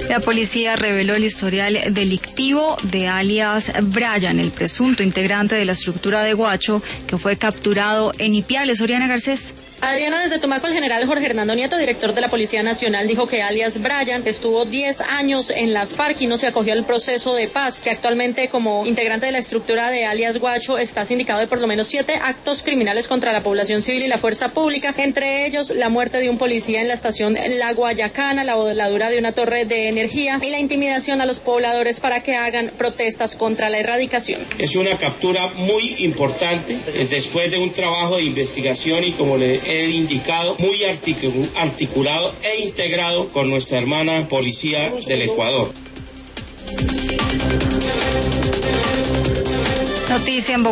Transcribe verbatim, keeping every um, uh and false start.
La policía reveló el historial delictivo de alias Brian, el presunto integrante de la estructura de Guacho, que fue capturado en Ipiales. Oriana Garcés. Adriana, desde Tumaco, el general Jorge Hernando Nieto, director de la Policía Nacional, dijo que alias Brian estuvo diez años en las FARC y no se acogió al proceso de paz, que actualmente como integrante de la estructura de alias Guacho está sindicado de por lo menos siete actos criminales contra la población civil y la fuerza pública, entre ellos la muerte de un policía en la estación La Guayacana, la voladura de una torre de energía y la intimidación a los pobladores para que hagan protestas contra la erradicación. Es una captura muy importante, después de un trabajo de investigación y, como le he indicado, muy articulado e integrado con nuestra hermana policía del Ecuador. Noticia en